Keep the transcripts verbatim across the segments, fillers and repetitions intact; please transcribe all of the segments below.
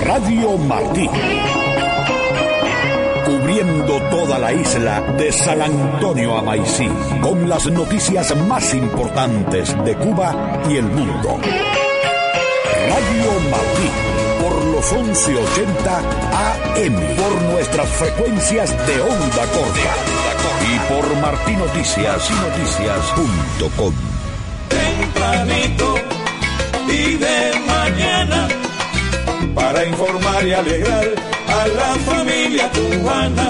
Radio Martí. Cubriendo toda la isla de San Antonio a Maicí, con las noticias más importantes de Cuba y el mundo. Radio Martí, por los once ochenta A M, por nuestras frecuencias de onda corta y por martinoticias noticias punto com. Tempranito y de mañana, para informar y alegrar a la familia cubana.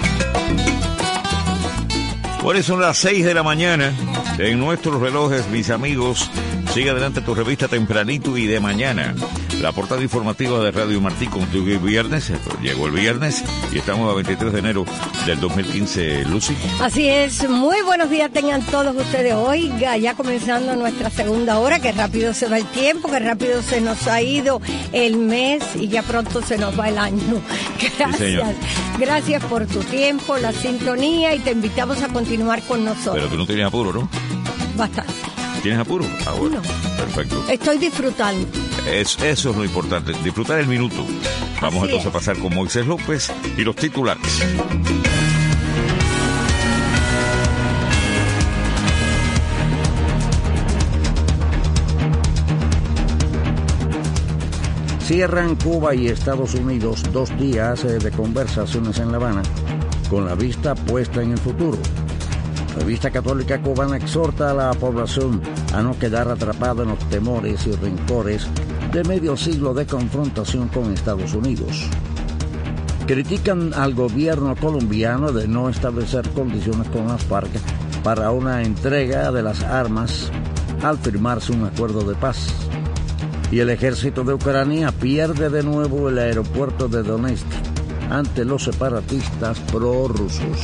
Bueno, son las seis de la mañana en nuestros relojes, mis amigos. Sigue adelante tu revista Tempranito y de mañana. La portada informativa de Radio Martí contigo el viernes. Llegó el viernes y estamos a veintitrés de enero del dos mil quince, Lucy. Así es, muy buenos días tengan todos ustedes. Oiga, ya comenzando nuestra segunda hora, que rápido se va el tiempo, que rápido se nos ha ido el mes y ya pronto se nos va el año. Gracias, sí, gracias por tu tiempo, la sintonía, y te invitamos a continuar con nosotros. Pero tú no tienes apuro, ¿no? Bastante. ¿Tienes apuro? Ah, bueno. No. Perfecto. Estoy disfrutando. Es, eso es lo importante, disfrutar el minuto. Vamos Así entonces es. a pasar con Moisés López y los titulares. Cierran Cuba y Estados Unidos dos días de conversaciones en La Habana, con la vista puesta en el futuro. La revista católica cubana exhorta a la población a no quedar atrapada en los temores y rencores de medio siglo de confrontación con Estados Unidos. Critican al gobierno colombiano de no establecer condiciones con las FARC para una entrega de las armas al firmarse un acuerdo de paz. Y el ejército de Ucrania pierde de nuevo el aeropuerto de Donetsk ante los separatistas prorrusos.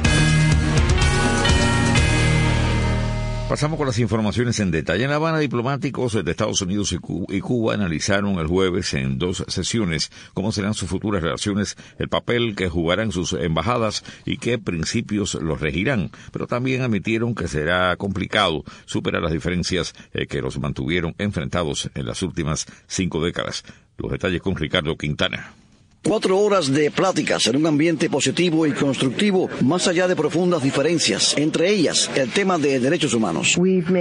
Pasamos con las informaciones en detalle. En La Habana, diplomáticos de Estados Unidos y Cuba, y Cuba analizaron el jueves en dos sesiones cómo serán sus futuras relaciones, el papel que jugarán sus embajadas y qué principios los regirán. Pero también admitieron que será complicado superar las diferencias eh, que los mantuvieron enfrentados en las últimas cinco décadas. Los detalles con Ricardo Quintana. Cuatro horas de pláticas en un ambiente positivo y constructivo, más allá de profundas diferencias, entre ellas el tema de derechos humanos.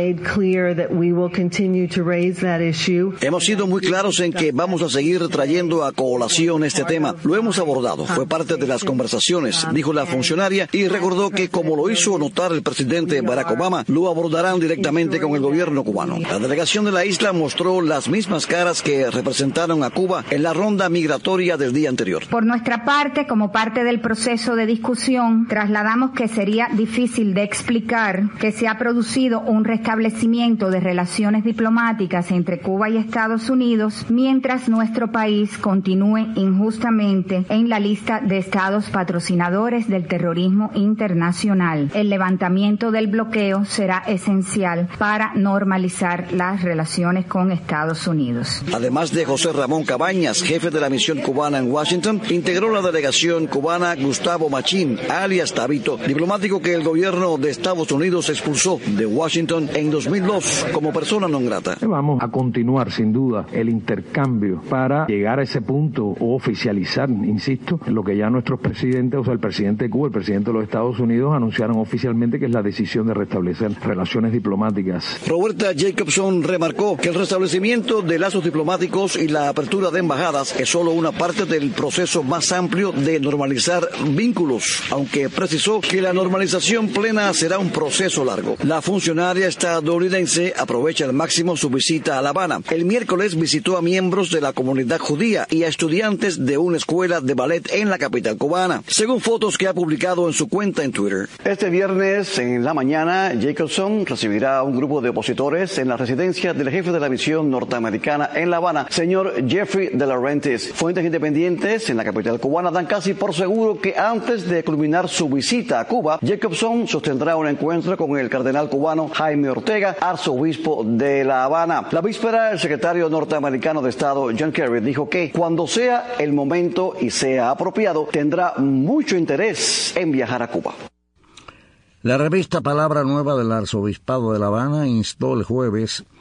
Hemos sido muy claros en que vamos a seguir trayendo a colación este tema. Lo hemos abordado, fue parte de las conversaciones, dijo la funcionaria, y recordó que, como lo hizo notar el presidente Barack Obama, lo abordarán directamente con el gobierno cubano. La delegación de la isla mostró las mismas caras que representaron a Cuba en la ronda migratoria del día anterior. Por nuestra parte, como parte del proceso de discusión, trasladamos que sería difícil de explicar que se ha producido un restablecimiento de relaciones diplomáticas entre Cuba y Estados Unidos mientras nuestro país continúe injustamente en la lista de estados patrocinadores del terrorismo internacional. El levantamiento del bloqueo será esencial para normalizar las relaciones con Estados Unidos. Además de José Ramón Cabañas, jefe de la misión cubana en Washington, integró la delegación cubana Gustavo Machín, alias Tabito, diplomático que el gobierno de Estados Unidos expulsó de Washington en dos mil dos como persona non grata. Vamos a continuar sin duda el intercambio para llegar a ese punto o oficializar, insisto, lo que ya nuestros presidentes, o sea, el presidente de Cuba, el presidente de los Estados Unidos anunciaron oficialmente, que es la decisión de restablecer relaciones diplomáticas. Roberta Jacobson remarcó que el restablecimiento de lazos diplomáticos y la apertura de embajadas es solo una parte del proceso más amplio de normalizar vínculos, aunque precisó que la normalización plena será un proceso largo. La funcionaria estadounidense aprovecha al máximo su visita a La Habana. El miércoles visitó a miembros de la comunidad judía y a estudiantes de una escuela de ballet en la capital cubana, según fotos que ha publicado en su cuenta en Twitter. Este viernes en la mañana, Jacobson recibirá a un grupo de opositores en la residencia del jefe de la misión norteamericana en La Habana, señor Jeffrey de Laurentiis. Fuentes independientes en la capital cubana dan casi por seguro que antes de culminar su visita a Cuba, Jacobson sostendrá un encuentro con el cardenal cubano Jaime Ortega, arzobispo de La Habana. La víspera, el secretario norteamericano de Estado John Kerry dijo que cuando sea el momento y sea apropiado, tendrá mucho interés en viajar a Cuba. La revista Palabra Nueva del Arzobispado de La Habana instó el jueves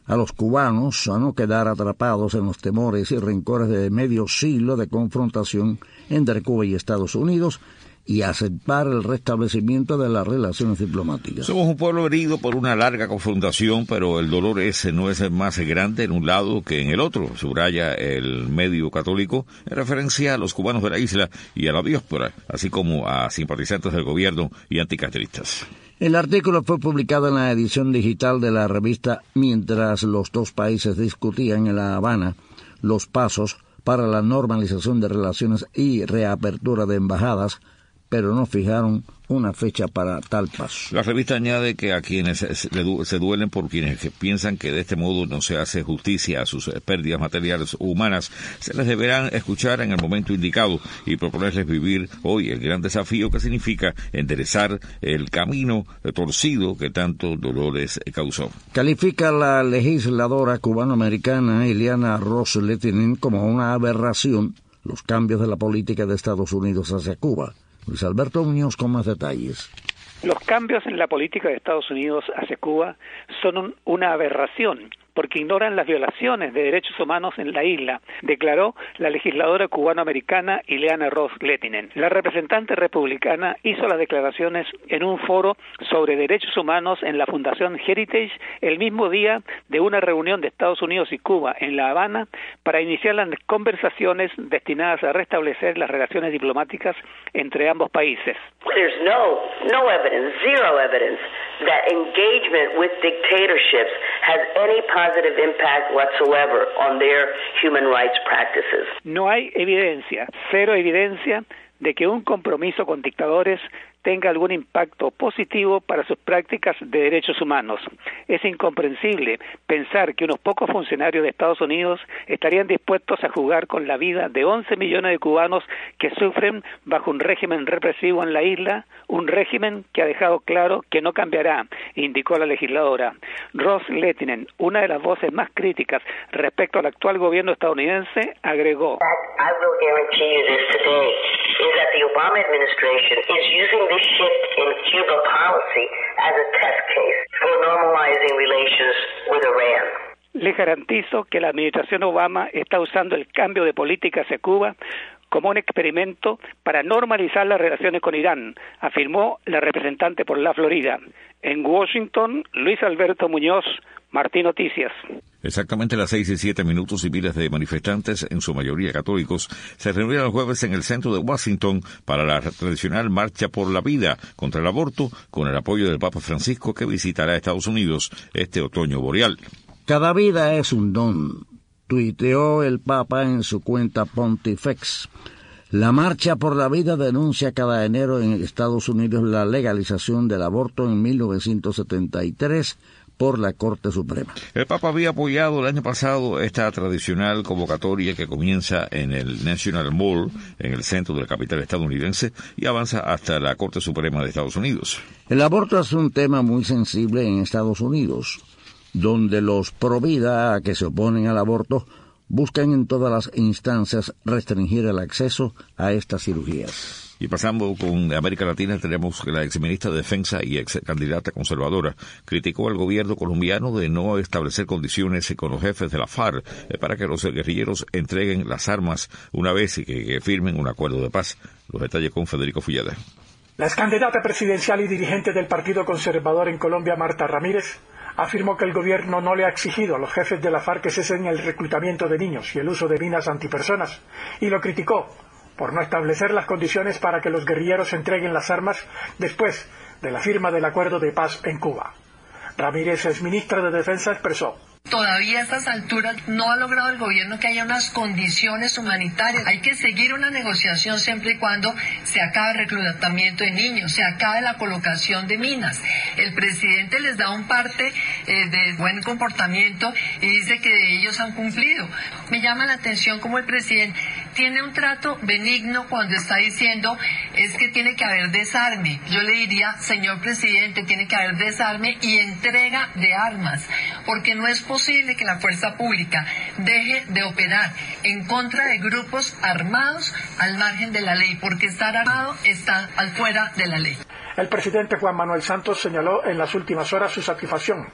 a los cubanos a no quedar atrapados en los temores y rencores de medio siglo de confrontación entre Cuba y Estados Unidos y aceptar el restablecimiento de las relaciones diplomáticas. Somos un pueblo herido por una larga confrontación, pero el dolor ese no es más grande en un lado que en el otro, subraya el medio católico en referencia a los cubanos de la isla y a la diáspora, así como a simpatizantes del gobierno y anticastristas. El artículo fue publicado en la edición digital de la revista mientras los dos países discutían en La Habana los pasos para la normalización de relaciones y reapertura de embajadas, pero no fijaron una fecha para tal paso. La revista añade que a quienes se duelen por quienes piensan que de este modo no se hace justicia a sus pérdidas materiales o humanas, se les deberán escuchar en el momento indicado y proponerles vivir hoy el gran desafío que significa enderezar el camino torcido que tanto dolor les causó. Califica la legisladora cubanoamericana Ileana Ros-Lehtinen como una aberración los cambios de la política de Estados Unidos hacia Cuba. Luis Alberto Muñoz con más detalles. Los cambios en la política de Estados Unidos hacia Cuba son un, una aberración, porque ignoran las violaciones de derechos humanos en la isla, declaró la legisladora cubanoamericana Ileana Ros-Lehtinen. La representante republicana hizo las declaraciones en un foro sobre derechos humanos en la Fundación Heritage el mismo día de una reunión de Estados Unidos y Cuba en La Habana para iniciar las conversaciones destinadas a restablecer las relaciones diplomáticas entre ambos países. There's no, no evidence, zero evidence that engagement with dictatorships has any positive impact whatsoever on their human rights practices. No hay evidencia, cero evidencia de que un compromiso con dictadores tenga algún impacto positivo para sus prácticas de derechos humanos. Es incomprensible pensar que unos pocos funcionarios de Estados Unidos estarían dispuestos a jugar con la vida de once millones de cubanos que sufren bajo un régimen represivo en la isla, un régimen que ha dejado claro que no cambiará, indicó la legisladora. Ros-Lehtinen, una de las voces más críticas respecto al actual gobierno estadounidense, agregó: I will guarantee you this today, is that the Obama administration is using this shift in Cuba policy as a test case for normalizing relations with Iran. Les garantizo que la administración Obama está usando el cambio de política hacia Cuba como un experimento para normalizar las relaciones con Irán, afirmó la representante por la Florida. En Washington, Luis Alberto Muñoz, Martín Noticias. Exactamente a las seis y siete minutos y miles de manifestantes, en su mayoría católicos, se reunieron el jueves en el centro de Washington para la tradicional Marcha por la Vida contra el aborto, con el apoyo del Papa Francisco, que visitará Estados Unidos este otoño boreal. Cada vida es un don, tuiteó el Papa en su cuenta Pontifex. La Marcha por la Vida denuncia cada enero en Estados Unidos la legalización del aborto en mil novecientos setenta y tres por la Corte Suprema. El Papa había apoyado el año pasado esta tradicional convocatoria que comienza en el National Mall, en el centro de la capital estadounidense, y avanza hasta la Corte Suprema de Estados Unidos. El aborto es un tema muy sensible en Estados Unidos, donde los pro vida que se oponen al aborto buscan en todas las instancias restringir el acceso a estas cirugías. Y pasando con América Latina, tenemos que la exministra de Defensa y ex candidata conservadora criticó al gobierno colombiano de no establecer condiciones con los jefes de la FARC para que los guerrilleros entreguen las armas una vez y que, que firmen un acuerdo de paz. Los detalles con Federico Fulleda. La ex candidata presidencial y dirigente del Partido Conservador en Colombia, Marta Ramírez, afirmó que el gobierno no le ha exigido a los jefes de la FARC que cesen el reclutamiento de niños y el uso de minas antipersonas, y lo criticó por no establecer las condiciones para que los guerrilleros entreguen las armas después de la firma del acuerdo de paz en Cuba. Ramírez, ex ministra de Defensa, expresó: Todavía a estas alturas no ha logrado el gobierno que haya unas condiciones humanitarias. Hay que seguir una negociación siempre y cuando se acabe el reclutamiento de niños, se acabe la colocación de minas. El presidente les da un parte eh, de buen comportamiento y dice que ellos han cumplido. Me llama la atención como el presidente tiene un trato benigno cuando está diciendo es que tiene que haber desarme. Yo le diría, señor presidente, tiene que haber desarme y entrega de armas, porque no es posible que la fuerza pública deje de operar en contra de grupos armados al margen de la ley, porque estar armado está al fuera de la ley. El presidente Juan Manuel Santos señaló en las últimas horas su satisfacción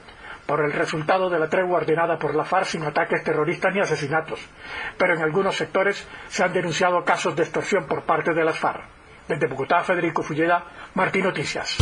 por el resultado de la tregua ordenada por la FARC sin ataques terroristas ni asesinatos, pero en algunos sectores se han denunciado casos de extorsión por parte de las FARC. Desde Bogotá, Federico Fulleda, Martín Noticias.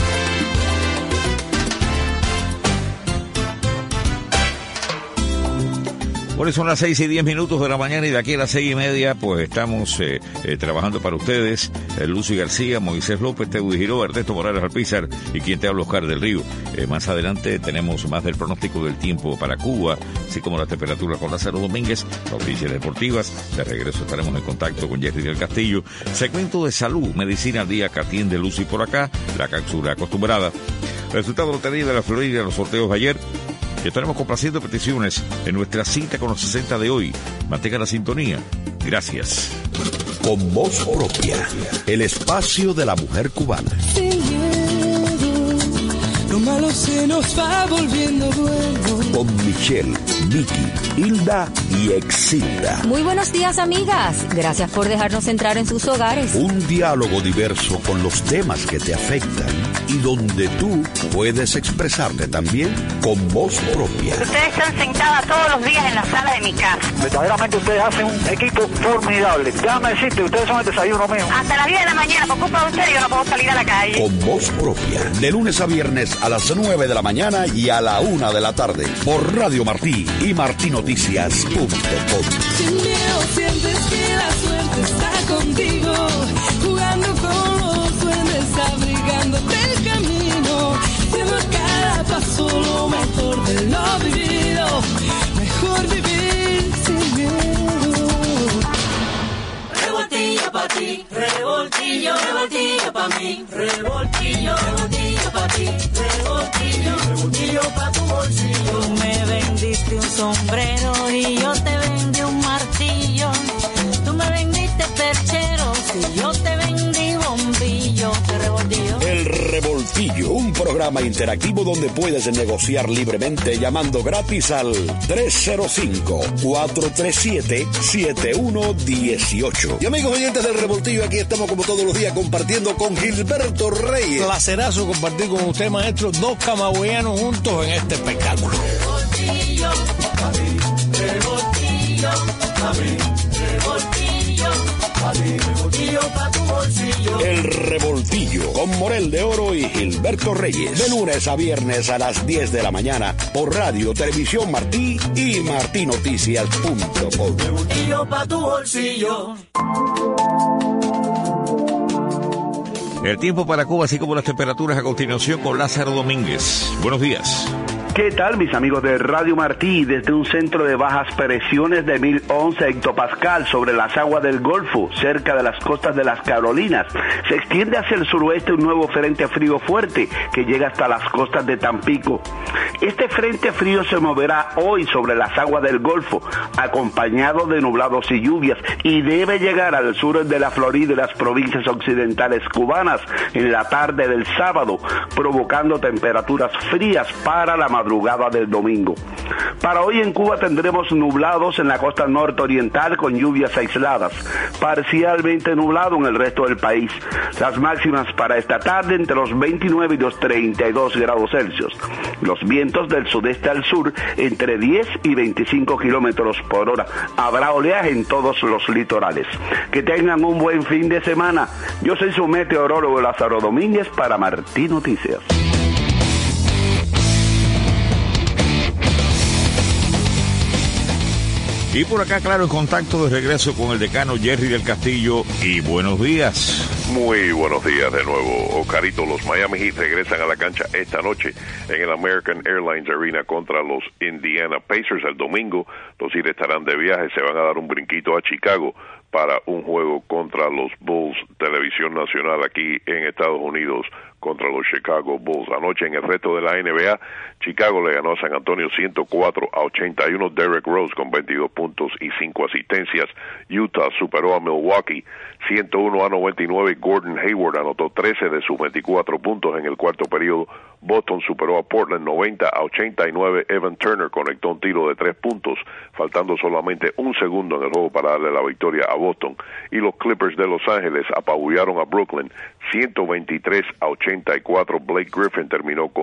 Bueno, son las seis y diez minutos de la mañana y de aquí a las seis y media pues estamos eh, eh, trabajando para ustedes, eh, Lucy García, Moisés López, Teudi Giró, Ernesto Morales Alpizar y quien te habla, Oscar del Río. Eh, más adelante tenemos más del pronóstico del tiempo para Cuba, así como las temperaturas con Lázaro Domínguez, noticias deportivas. De regreso estaremos en contacto con Jerry del Castillo. Segmento de salud, medicina al día que atiende Lucy por acá, la cápsula acostumbrada. Resultado de la lotería de la Florida, los sorteos de ayer. Y estaremos complaciendo peticiones en nuestra cita con los sesenta de hoy. Mantenga la sintonía. Gracias. Con voz propia, el espacio de la mujer cubana. Lo malo se nos va volviendo bueno. Con Michelle, Vicky, Hilda y Exilda. Muy buenos días, amigas. Gracias por dejarnos entrar en sus hogares. Un diálogo diverso con los temas que te afectan y donde tú puedes expresarte también con voz propia. Ustedes están sentadas todos los días en la sala de mi casa. Verdaderamente ustedes hacen un equipo formidable. Déjame decirte, ustedes son el desayuno mío. Hasta las diez de la mañana, por culpa de ustedes, yo no puedo salir a la calle. Con voz propia, de lunes a viernes a las nueve de la mañana y a la una de la tarde, por Radio Martí y martinoticias punto com. Sin miedo sientes que la suerte está contigo, jugando con los duendes, abrigándote el camino, siendo a cada paso lo mejor de lo vivido, mejor vivir sin miedo. Revoltillo pa' ti, revoltillo, revoltillo pa' mí, revoltillo, revoltillo pa' ti, revoltillo, revoltillo pa' tu bolsillo. Tú me vendiste un sombrero y yo te vendí un martillo. Tú me vendiste percheros y yo te vendí bombillo. Te revoltillo. El Revoltillo, un programa interactivo donde puedes negociar libremente llamando gratis al tres cero cinco, cuatro tres siete, siete uno uno ocho. Y amigos oyentes del Revoltillo, aquí estamos como todos los días compartiendo con Gilberto Reyes. Placerazo compartir con usted, maestro, dos camagüeyanos juntos en este espectáculo. Revoltillo, a mí, revoltillo, a mí, revoltillo, a mí, revoltillo pa' tu bolsillo. El Revoltillo con Morel de Oro y Gilberto Reyes. De lunes a viernes a las diez de la mañana por Radio Televisión Martí y martinoticias punto com. Revoltillo pa' tu bolsillo. El tiempo para Cuba, así como las temperaturas a continuación con Lázaro Domínguez. Buenos días. ¿Qué tal, mis amigos de Radio Martí? Desde un centro de bajas presiones de mil once hectopascal sobre las aguas del Golfo, cerca de las costas de las Carolinas, se extiende hacia el suroeste un nuevo frente frío fuerte que llega hasta las costas de Tampico. Este frente frío se moverá hoy sobre las aguas del Golfo, acompañado de nublados y lluvias, y debe llegar al sur de la Florida y las provincias occidentales cubanas en la tarde del sábado, provocando temperaturas frías para la madrugada del domingo. Para hoy en Cuba tendremos nublados en la costa norte-oriental con lluvias aisladas, parcialmente nublado en el resto del país. Las máximas para esta tarde entre los veintinueve y los treinta y dos grados Celsius. Los vientos del sudeste al sur entre diez y veinticinco kilómetros por hora. Habrá oleaje en todos los litorales. Que tengan un buen fin de semana. Yo soy su meteorólogo Lázaro Domínguez para Martí Noticias. Y por acá, claro, en contacto de regreso con el decano Jerry del Castillo. Y buenos días. Muy buenos días de nuevo, Oscarito. Los Miami Heat regresan a la cancha esta noche en el American Airlines Arena contra los Indiana Pacers. El domingo los Heat estarán de viaje, se van a dar un brinquito a Chicago para un juego contra los Bulls, televisión nacional aquí en Estados Unidos, contra los Chicago Bulls. Anoche en el resto de la N B A, Chicago le ganó a San Antonio ciento cuatro a ochenta y uno, Derrick Rose con veintidós puntos y cinco asistencias. Utah superó a Milwaukee ciento uno a noventa y nueve, Gordon Hayward anotó trece de sus veinticuatro puntos en el cuarto periodo. Boston superó a Portland noventa a ochenta y nueve, Evan Turner conectó un tiro de tres puntos, faltando solamente un segundo en el juego para darle la victoria a Boston. Y los Clippers de Los Ángeles apabullaron a Brooklyn ciento veintitrés a ochenta y cuatro, Blake Griffin terminó con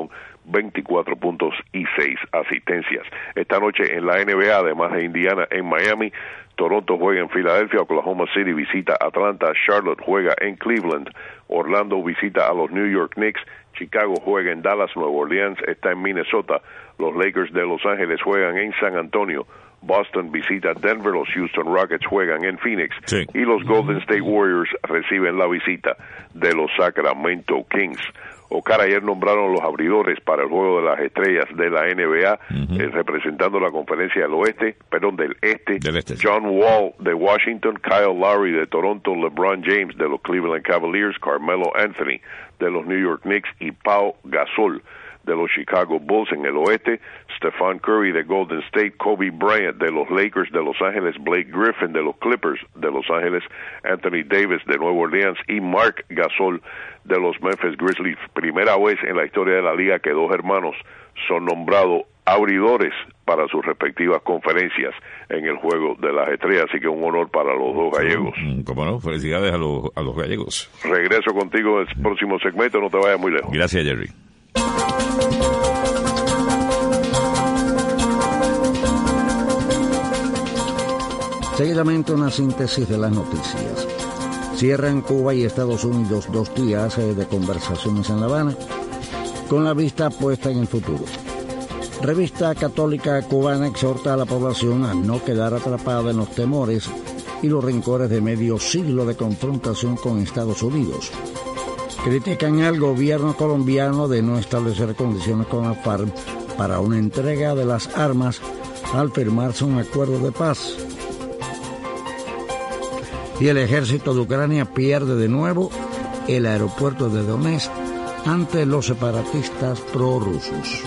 veinticuatro puntos y seis asistencias. Esta noche en la N B A, además de Indiana en Miami, Toronto juega en Filadelfia, Oklahoma City visita Atlanta, Charlotte juega en Cleveland, Orlando visita a los New York Knicks, Chicago juega en Dallas, Nueva Orleans está en Minnesota, los Lakers de Los Ángeles juegan en San Antonio, Boston visita Denver, los Houston Rockets juegan en Phoenix, sí. y los Golden State Warriors reciben la visita de los Sacramento Kings. Ocar ayer nombraron los abridores para el Juego de las Estrellas de la N B A, uh-huh. eh, representando la conferencia del oeste, perdón, del este, del este, John Wall de Washington, Kyle Lowry de Toronto, LeBron James de los Cleveland Cavaliers, Carmelo Anthony de los New York Knicks y Pau Gasol de los Chicago Bulls en el oeste, Stephen Curry de Golden State, Kobe Bryant de los Lakers de Los Ángeles, Blake Griffin de los Clippers de Los Ángeles, Anthony Davis de Nueva Orleans y Marc Gasol de los Memphis Grizzlies. Primera vez en la historia de la liga que dos hermanos son nombrados abridores para sus respectivas conferencias en el Juego de las Estrellas, así que un honor para los dos gallegos. Como no, felicidades a los, a los gallegos. Regreso contigo en el próximo segmento, no te vayas muy lejos. Gracias, Jerry. Seguidamente una síntesis de las noticias. Cierran Cuba y Estados Unidos dos días de conversaciones en La Habana, con la vista puesta en el futuro. Revista Católica Cubana exhorta a la población a no quedar atrapada en los temores y los rencores de medio siglo de confrontación con Estados Unidos. Critican al gobierno colombiano de no establecer condiciones con la FARC para una entrega de las armas al firmarse un acuerdo de paz. Y el ejército de Ucrania pierde de nuevo el aeropuerto de Donetsk ante los separatistas prorrusos.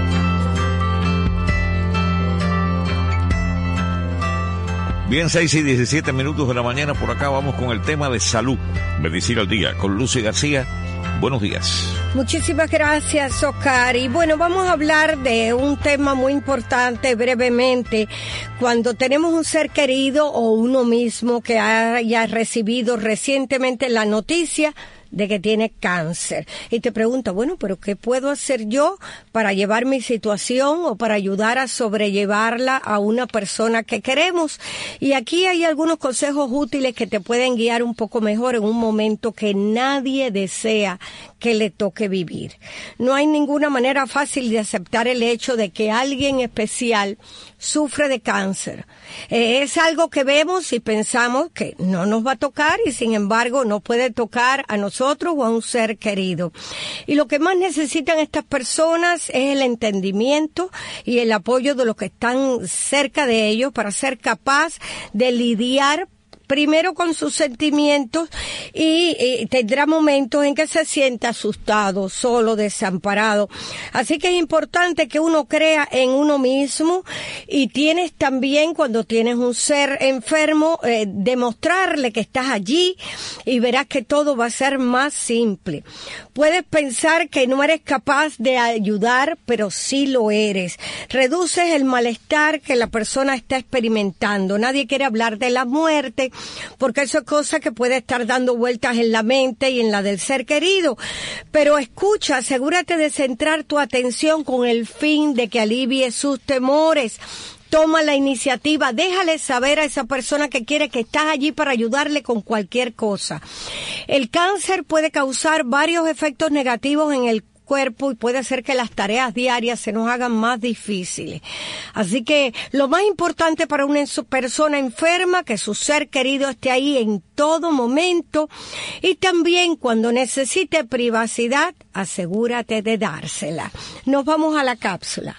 Bien, seis y diecisiete minutos de la mañana, por acá vamos con el tema de salud. Medicina al Día, con Lucy García. Buenos días. Muchísimas gracias, Oscar. Y bueno, vamos a hablar de un tema muy importante brevemente. Cuando tenemos un ser querido o uno mismo que haya recibido recientemente la noticia de que tiene cáncer. Y te pregunta, bueno, pero ¿qué puedo hacer yo para llevar mi situación o para ayudar a sobrellevarla a una persona que queremos? Y aquí hay algunos consejos útiles que te pueden guiar un poco mejor en un momento que nadie desea que le toque vivir. No hay ninguna manera fácil de aceptar el hecho de que alguien especial sufre de cáncer. Eh, es algo que vemos y pensamos que no nos va a tocar y sin embargo nos puede tocar a nosotros o a un ser querido. Y lo que más necesitan estas personas es el entendimiento y el apoyo de los que están cerca de ellos para ser capaz de lidiar primero con sus sentimientos y, y tendrá momentos en que se sienta asustado, solo, desamparado. Así que es importante que uno crea en uno mismo y tienes también, cuando tienes un ser enfermo, eh, demostrarle que estás allí y verás que todo va a ser más simple. Puedes pensar que no eres capaz de ayudar, pero sí lo eres. Reduces el malestar que la persona está experimentando. Nadie quiere hablar de la muerte, porque eso es cosa que puede estar dando vueltas en la mente y en la del ser querido. Pero escucha, asegúrate de centrar tu atención con el fin de que alivie sus temores. Toma la iniciativa, déjale saber a esa persona que quiere que estás allí para ayudarle con cualquier cosa. El cáncer puede causar varios efectos negativos en el cuerpo y puede hacer que las tareas diarias se nos hagan más difíciles. Así que lo más importante para una persona enferma, que su ser querido esté ahí en todo momento, y también cuando necesite privacidad, asegúrate de dársela. Nos vamos a la cápsula.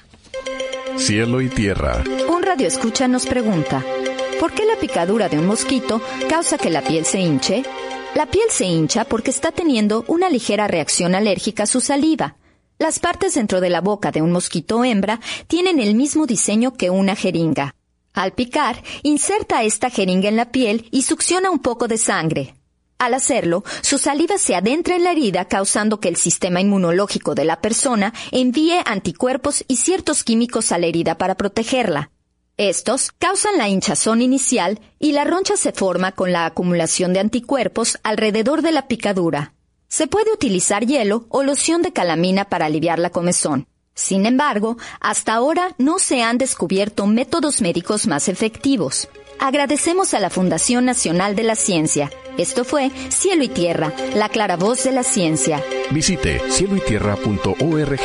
Cielo y tierra. Un radioescucha nos pregunta, ¿por qué la picadura de un mosquito causa que la piel se hinche? La piel se hincha porque está teniendo una ligera reacción alérgica a su saliva. Las partes dentro de la boca de un mosquito hembra tienen el mismo diseño que una jeringa. Al picar, inserta esta jeringa en la piel y succiona un poco de sangre. Al hacerlo, su saliva se adentra en la herida, causando que el sistema inmunológico de la persona envíe anticuerpos y ciertos químicos a la herida para protegerla. Estos causan la hinchazón inicial y la roncha se forma con la acumulación de anticuerpos alrededor de la picadura. Se puede utilizar hielo o loción de calamina para aliviar la comezón. Sin embargo, hasta ahora no se han descubierto métodos médicos más efectivos. Agradecemos a la Fundación Nacional de la Ciencia. Esto fue Cielo y Tierra, la clara voz de la ciencia. Visite cielo y tierra punto org.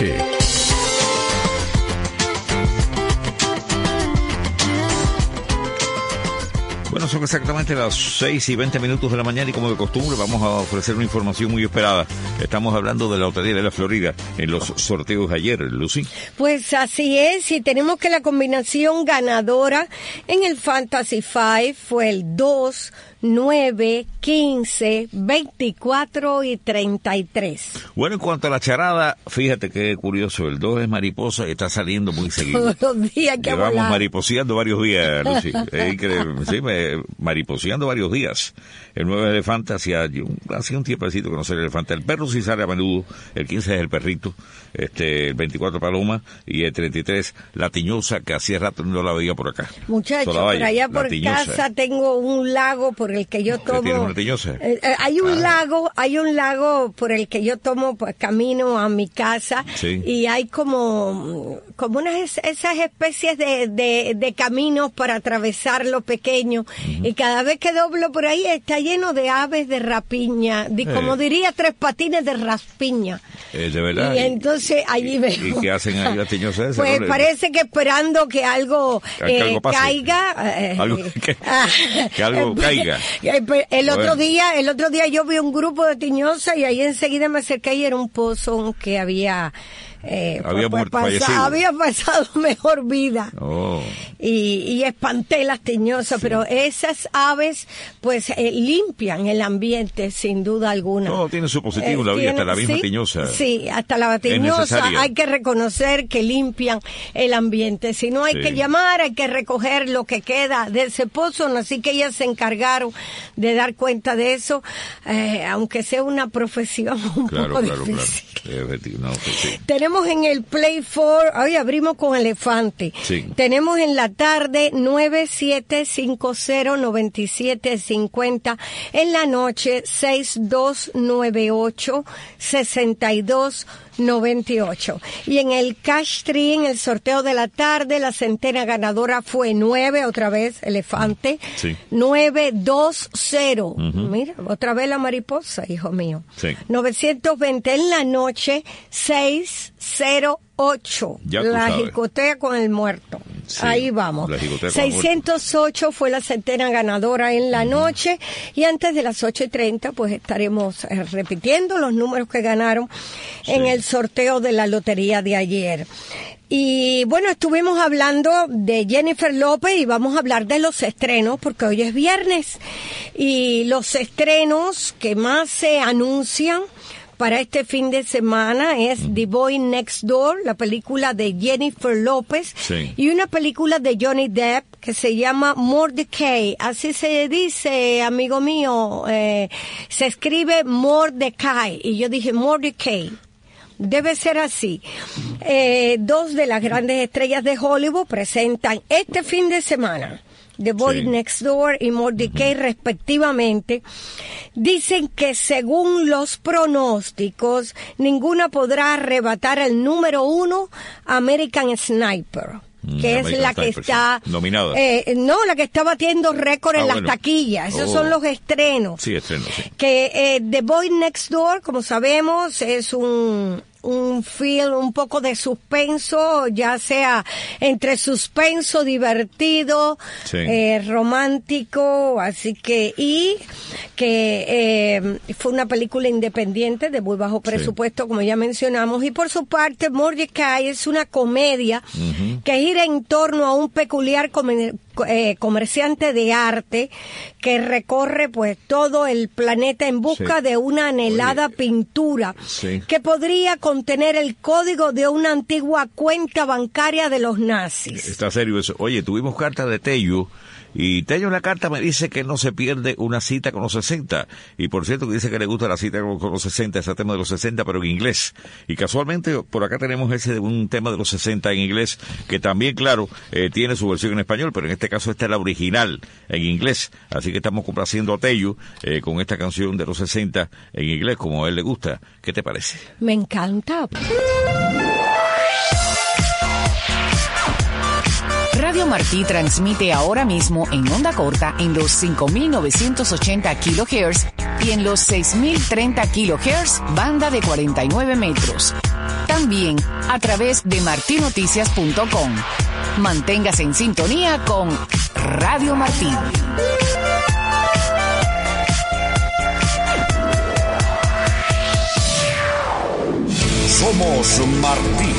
Bueno, son exactamente las seis y veinte minutos de la mañana y como de costumbre vamos a ofrecer una información muy esperada. Estamos hablando de la Lotería de la Florida en los sorteos de ayer, Lucy. Pues así es, y tenemos que la combinación ganadora en el Fantasy Five fue el dos, nueve, quince, veinticuatro y treinta y tres. Bueno, en cuanto a la charada, fíjate qué curioso, el dos es mariposa y está saliendo muy seguido. Todos los días que Llevamos volar. mariposeando varios días, Lucy. Es increíble, sí, me, mariposeando varios días. El nueve es elefante, hacía, hacía un tiempecito que no sale el elefante. El perro sí sale a menudo, el quince es el perrito, este, el veinticuatro paloma y el treinta y tres la tiñosa, que hacía rato no la veía por acá. Muchachos, por allá por casa tengo un lago por el que yo tomo. ¿Tienes una tiñosa? Eh, eh, hay un ah. lago, hay un lago por el que yo tomo pues, camino a mi casa, sí. Y hay como, como unas esas especies de, de, de caminos para atravesar lo pequeño, uh-huh. Y cada vez que doblo por ahí está lleno de aves de rapiña, de, eh. como diría tres patines de raspiña. Eh, de verdad. Y entonces allí ¿Y, veo. ¿Y qué hacen ahí las tiñosas esas? Pues ¿no? parece que esperando que algo, que eh, algo caiga. Eh, algo, que, que algo caiga. El otro bueno. día, el otro día yo vi un grupo de tiñosas y ahí enseguida me acerqué y era un pozo que había eh, había, pues, pues, pasado, había pasado mejor vida. Oh. Y, y espanté las tiñosas, sí. Pero esas aves pues eh, limpian el ambiente sin duda alguna. Todo tiene su positivo en eh, la vida, hasta la misma sí, tiñosa. Sí, hasta la tiñosa hay que reconocer que limpian el ambiente. Si no hay sí. que llamar, hay que recoger lo que queda de ese pozo, así que ellas se encargaron de dar cuenta de eso, eh, aunque sea una profesión un claro, poco claro, difícil. Claro. No, pues sí. Tenemos en el Play four, hoy abrimos con elefante. Sí. Tenemos en la tarde nueve siete cinco cero nueve siete cinco cero, en la noche seis dos nueve ocho seis dos noventa y ocho. Y en el Cash Tree, en el sorteo de la tarde, la centena ganadora fue nueve, otra vez, elefante. Sí. nueve dos cero. Uh-huh. Mira, otra vez la mariposa, hijo mío. Sí. novecientos veinte en la noche, seis cero ocho. La jicotea con el muerto. Sí, ahí vamos. seiscientos ocho fue la centena ganadora en la uh-huh. noche. Y antes de las ocho y treinta, pues estaremos eh, repitiendo los números que ganaron sí. en el sorteo de la lotería de ayer. Y bueno, estuvimos hablando de Jennifer López y vamos a hablar de los estrenos porque hoy es viernes. Y los estrenos que más se anuncian para este fin de semana es The Boy Next Door, la película de Jennifer López, sí. y una película de Johnny Depp que se llama Mordecai. Así se dice, amigo mío, eh, se escribe Mordecai, y yo dije Mordecai. Debe ser así. Eh, dos de las grandes estrellas de Hollywood presentan este fin de semana The Boy sí. Next Door y Mordecai, uh-huh. respectivamente. Dicen que según los pronósticos, ninguna podrá arrebatar el número uno, American Sniper. Que mm, es la que Sniper, está sí. nominada. Eh, no, la que está batiendo récord ah, en las bueno. taquillas. Esos oh. son los estrenos. Sí, estrenos, sí. Que eh, The Boy Next Door, como sabemos, es un un film un poco de suspenso, ya sea entre suspenso, divertido, sí. eh, romántico, así que, y que eh, fue una película independiente de muy bajo presupuesto, sí. como ya mencionamos, y por su parte Mordecai es una comedia uh-huh. que gira en torno a un peculiar comer, eh, comerciante de arte que recorre pues todo el planeta en busca sí. de una anhelada Oye, pintura sí. que podría contener el código de una antigua cuenta bancaria de los nazis. Está serio eso. Oye, tuvimos carta de Tello Y Tello en la carta me dice que no se pierde una cita con los sesenta. Y por cierto que dice que le gusta la cita con los sesenta, ese tema de los sesenta, pero en inglés. Y casualmente por acá tenemos ese de un tema de los sesenta en inglés, que también, claro, eh, tiene su versión en español, pero en este caso esta es la original en inglés. Así que estamos complaciendo a Tello eh, con esta canción de los sesenta en inglés, como a él le gusta. ¿Qué te parece? Me encanta. Radio Martí transmite ahora mismo en onda corta en los cinco mil novecientos ochenta kilohertz y en los seis mil treinta kilohertz, banda de cuarenta y nueve metros. También a través de marti noticias punto com. Manténgase en sintonía con Radio Martí. Somos Martí.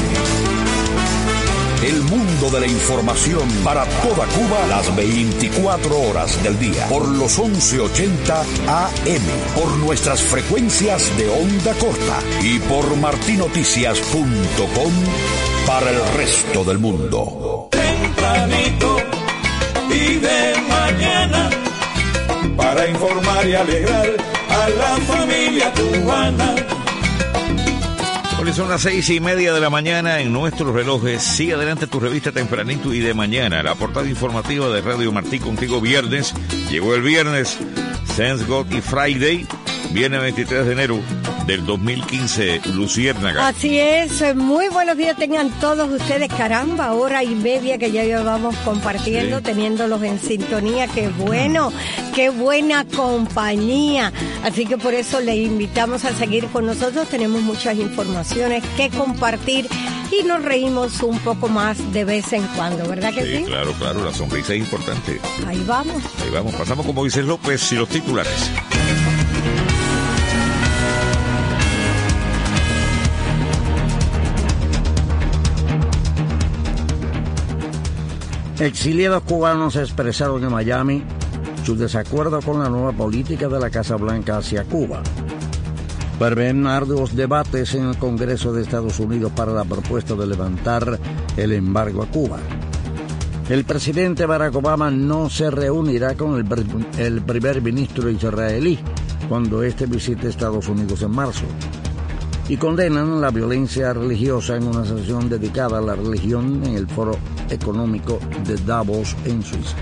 El mundo de la información para toda Cuba las veinticuatro horas del día. Por los once ochenta A M. Por nuestras frecuencias de onda corta. Y por marti noticias punto com para el resto del mundo. Tempranito y de mañana, para informar y alegrar a la familia cubana. Son las seis y media de la mañana en nuestros relojes. Sigue adelante tu revista tempranito y de mañana. La portada informativa de Radio Martí contigo viernes. Llegó el viernes, Thanks God y Friday. Viernes veintitrés de enero del dos mil quince, Luciérnaga. Así es, muy buenos días tengan todos ustedes. Caramba, hora y media que ya llevamos compartiendo, sí, teniéndolos en sintonía. Qué bueno, qué buena compañía. Así que por eso les invitamos a seguir con nosotros. Tenemos muchas informaciones que compartir y nos reímos un poco más de vez en cuando, ¿verdad que sí? Sí, claro, claro, la sonrisa es importante. Ahí vamos. Ahí vamos, pasamos con Moisés López y los titulares. Exiliados cubanos expresaron en Miami su desacuerdo con la nueva política de la Casa Blanca hacia Cuba. Prevén arduos debates en el Congreso de Estados Unidos para la propuesta de levantar el embargo a Cuba. El presidente Barack Obama no se reunirá con el, el primer ministro israelí cuando éste visite Estados Unidos en marzo. Y condenan la violencia religiosa en una sesión dedicada a la religión en el Foro Económico de Davos en Suiza.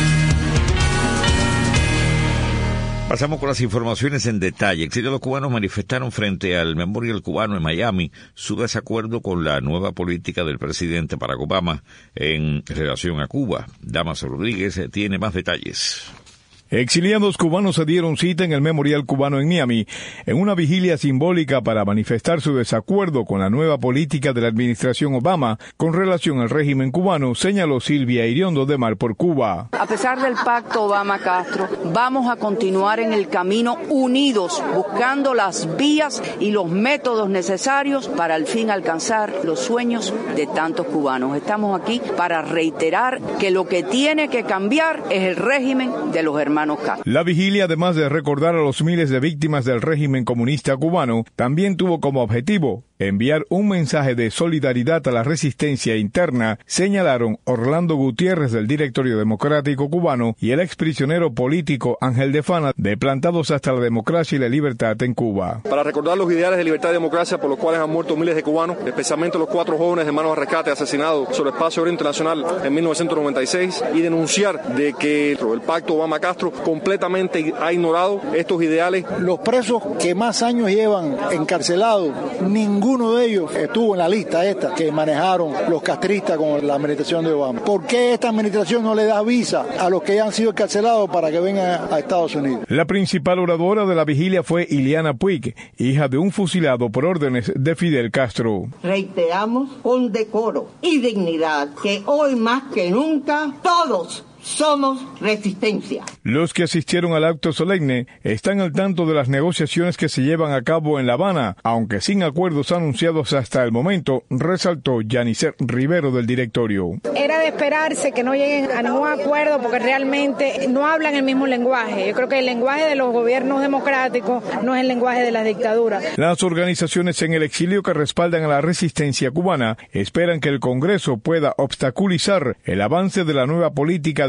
Pasamos con las informaciones en detalle. Exiliados cubanos manifestaron frente al Memorial Cubano en Miami su desacuerdo con la nueva política del presidente Barack Obama en relación a Cuba. Damaso Rodríguez tiene más detalles. Exiliados cubanos se dieron cita en el Memorial Cubano en Miami en una vigilia simbólica para manifestar su desacuerdo con la nueva política de la administración Obama con relación al régimen cubano, señaló Silvia Iriondo de Mar por Cuba. A pesar del pacto Obama-Castro, vamos a continuar en el camino unidos, buscando las vías y los métodos necesarios para al fin alcanzar los sueños de tantos cubanos. Estamos aquí para reiterar que lo que tiene que cambiar es el régimen de los hermanos. La vigilia, además de recordar a los miles de víctimas del régimen comunista cubano, también tuvo como objetivo enviar un mensaje de solidaridad a la resistencia interna, señalaron Orlando Gutiérrez del Directorio Democrático Cubano y el exprisionero político Ángel de Fana, de Plantados hasta la Democracia y la Libertad en Cuba. Para recordar los ideales de libertad y democracia por los cuales han muerto miles de cubanos, especialmente los cuatro jóvenes hermanos de rescate asesinados sobre el espacio aéreo internacional en mil novecientos noventa y seis, y denunciar de que el pacto Obama-Castro completamente ha ignorado estos ideales. Los presos que más años llevan encarcelados, ninguno de ellos estuvo en la lista esta que manejaron los castristas con la administración de Obama. ¿Por qué esta administración no le da visa a los que ya han sido encarcelados para que vengan a Estados Unidos? La principal oradora de la vigilia fue Ileana Puig, hija de un fusilado por órdenes de Fidel Castro. Reiteramos con decoro y dignidad que hoy más que nunca todos somos resistencia. Los que asistieron al acto solemne están al tanto de las negociaciones que se llevan a cabo en La Habana, aunque sin acuerdos anunciados hasta el momento, resaltó Yanicer Rivero del directorio. Era de esperarse que no lleguen a ningún acuerdo porque realmente no hablan el mismo lenguaje. Yo creo que el lenguaje de los gobiernos democráticos no es el lenguaje de la dictadura. Las organizaciones en el exilio que respaldan a la resistencia cubana esperan que el Congreso pueda obstaculizar el avance de la nueva política de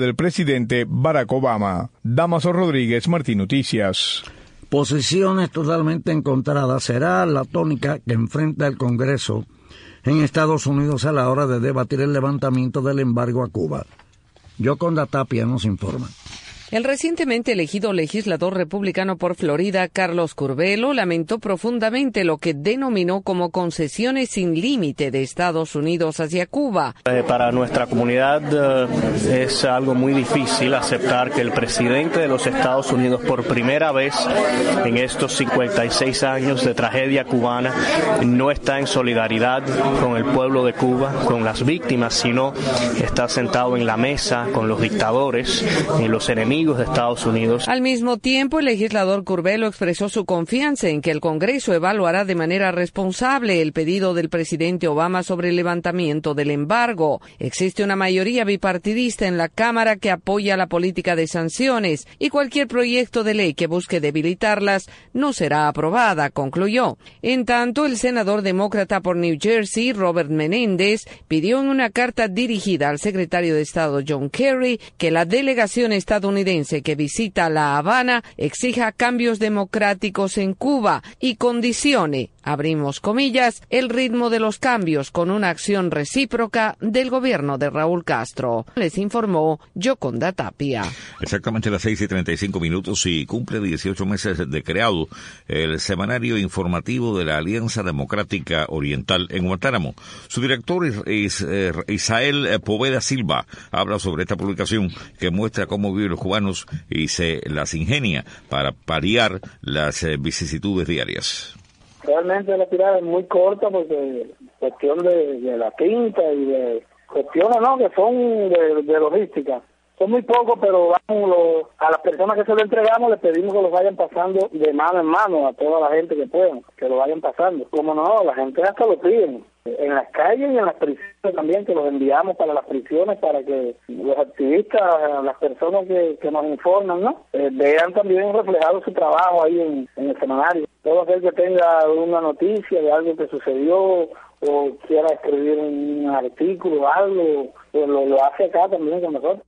del presidente Barack Obama. Damaso Rodríguez, Martín Noticias. Posiciones totalmente encontradas será la tónica que enfrenta el Congreso en Estados Unidos a la hora de debatir el levantamiento del embargo a Cuba. Yoconda Tapia nos informa. El recientemente elegido legislador republicano por Florida, Carlos Curbelo, lamentó profundamente lo que denominó como concesiones sin límite de Estados Unidos hacia Cuba. Eh, para nuestra comunidad eh, es algo muy difícil aceptar que el presidente de los Estados Unidos, por primera vez en estos cincuenta y seis años de tragedia cubana, no está en solidaridad con el pueblo de Cuba, con las víctimas, sino está sentado en la mesa con los dictadores y los enemigos de Estados Unidos. Al mismo tiempo, el legislador Curbelo expresó su confianza en que el Congreso evaluará de manera responsable el pedido del presidente Obama sobre el levantamiento del embargo. Existe una mayoría bipartidista en la Cámara que apoya la política de sanciones y cualquier proyecto de ley que busque debilitarlas no será aprobada, concluyó. En tanto, el senador demócrata por New Jersey, Robert Menéndez, pidió en una carta dirigida al secretario de Estado John Kerry que la delegación estadounidense que visita La Habana exija cambios democráticos en Cuba y condicione, abrimos comillas, el ritmo de los cambios con una acción recíproca del gobierno de Raúl Castro. Les informó Yoconda Tapia. Exactamente a las seis y treinta y cinco minutos y cumple dieciocho meses de creado el semanario informativo de la Alianza Democrática Oriental en Guantánamo. Su director es eh, Isael Poveda Silva. Habla sobre esta publicación que muestra cómo viven los cubanos y se las ingenia para paliar las eh, vicisitudes diarias. Realmente la tirada es muy corta porque cuestión de, de la tinta y de cuestiones no que son de, de logística. Son muy pocos, pero vamos, lo, a las personas que se lo entregamos les pedimos que los vayan pasando de mano en mano a toda la gente que puedan, que lo vayan pasando. Como no, la gente hasta lo piden. En las calles y en las prisiones también, que los enviamos para las prisiones para que los activistas, las personas que, que nos informan, ¿no? Eh, vean también reflejado su trabajo ahí en, en el semanario. Todo aquel que tenga una noticia de algo que sucedió o quiera escribir un artículo o algo, pues lo, lo hace acá también con nosotros.